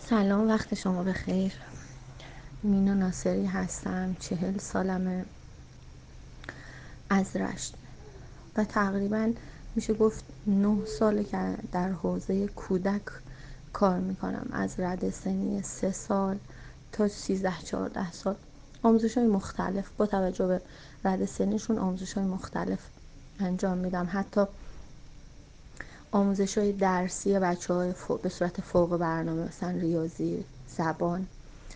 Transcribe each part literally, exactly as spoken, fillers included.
سلام، وقت شما بخیر. مینا ناصری هستم، چهل سالمه، از رشت و تقریبا میشه گفت نه ساله که در حوزه کودک کار میکنم. از رده سنی سه سال تا سیزده چهارده سال آموزش های مختلف با توجه به رده سنیشون آموزش های مختلف انجام میدم. حتی آموزش های درسی بچه های به صورت فوق برنامه، مثلا ریاضی، زبان.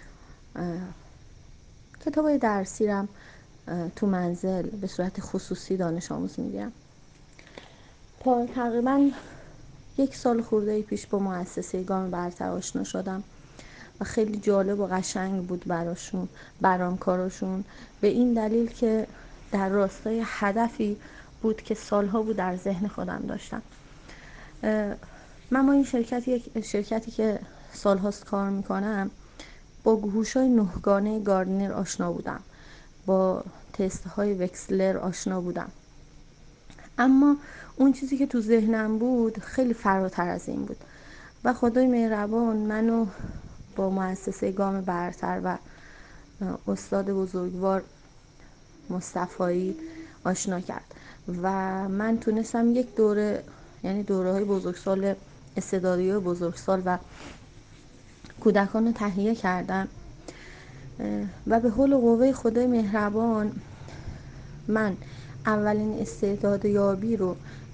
کتاب های درسی رم تو منزل به صورت خصوصی دانش آموز میگیرم. تا تقریبا یک سال خورده پیش با مؤسسه گام برتر آشنا شدم و خیلی جالب و قشنگ بود براشون برام کاراشون، به این دلیل که در راستای هدفی بود که سالها بود در ذهن خودم داشتم. من با این شرکت یک شرکتی که سالهاست کار میکنم با گوش‌های نهگانه گاردنر آشنا بودم، با تست های وکسلر آشنا بودم، اما اون چیزی که تو ذهنم بود خیلی فراتر از این بود و خدای مهربان منو با مؤسسه گام برتر و استاد بزرگوار مصطفایی آشنا کرد و من تونستم یک دوره، یعنی دوره های بزرگسال استعدادی و بزرگسال و کودکان رو تهیه کردم و به حول و قوه خدای مهربان من اولین استعداد یابی رو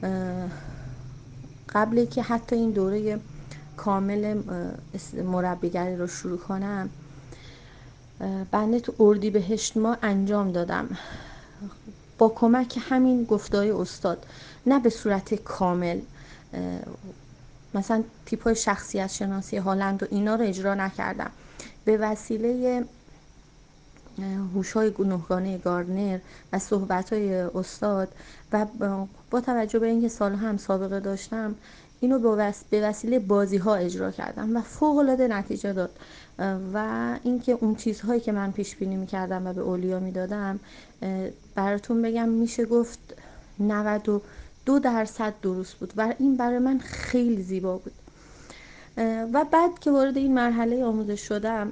قبل که حتی این دوره کامل مربیگری رو شروع کنم بنده تو اردیبهشت ماه انجام دادم با کمک همین گفته‌های استاد، نه به صورت کامل. مثلا تیپ‌های شخصیت شناسی هالند و اینا رو اجرا نکردم، به وسیله هوش‌های نهگانه گاردنر و صحبت‌های استاد و با توجه به اینکه سال‌ها هم سابقه داشتم اینو به وسیله بازی‌ها اجرا کردم و فوق‌العاده نتیجه داد و اینکه اون چیزهایی که من پیش بینی می‌کردم و به اولیا میدادم براتون بگم میشه گفت نود و دو درصد درست بود و این برای من خیلی زیبا بود. و بعد که وارد این مرحله آموزش شدم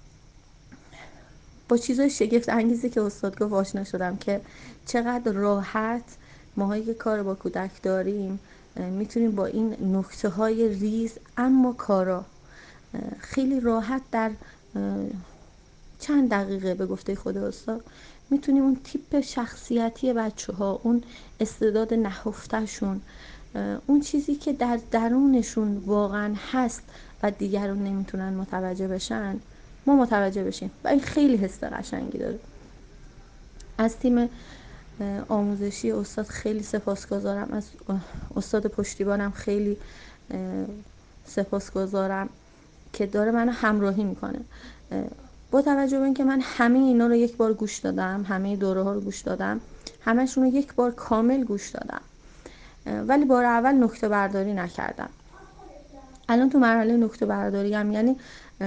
با چیزای شگفت انگیزی که استاد گفت آشنا شدم که چقدر راحت ماهایی که کار با کودک داریم میتونیم با این نکته های ریز اما کارا خیلی راحت در چند دقیقه به گفته خود استاد میتونیم اون تیپ شخصیتی بچه ها، اون استعداد نهفتهشون، اون چیزی که در درونشون واقعا هست و دیگران نمیتونن متوجه بشن ما متوجه بشیم و این خیلی حس قشنگی داره. از تیم آموزشی استاد خیلی سپاسگزارم، از استاد پشتیبانم خیلی سپاسگزارم که داره منو همراهی میکنه. با توجه به اینکه من همه اینا رو یک بار گوش دادم، همه دوره ها رو گوش دادم، همشون رو یک بار کامل گوش دادم، ولی بار اول نکته برداری نکردم. الان تو مرحله نکته برداری هم، یعنی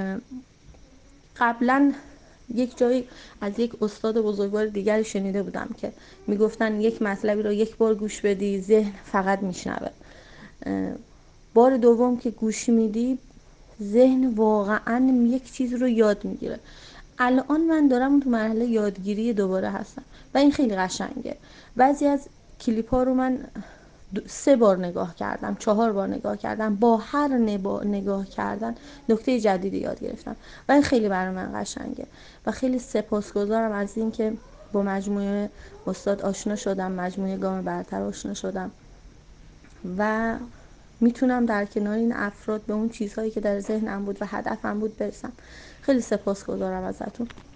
قبلا یک جایی از یک استاد بزرگوار دیگری شنیده بودم که میگفتن یک مطلبی رو یک بار گوش بدی ذهن فقط میشنوه، بار دوم که گوش میدی ذهن واقعا یک چیز رو یاد میگیره. الان من دارم تو مرحله یادگیری دوباره هستم و این خیلی قشنگه. بعضی از کلیپ ها رو من سه بار نگاه کردم، چهار بار نگاه کردم، با هر نگاه کردن نکته جدیدی یاد گرفتم و این خیلی برای من قشنگه و خیلی سپاسگزارم از این که با مجموعه استاد آشنا شدم، مجموعه گام برتر آشنا شدم و میتونم در کنار این افراد به اون چیزهایی که در ذهنم بود و هدفم بود برسم. خیلی سپاسگزارم ازتون.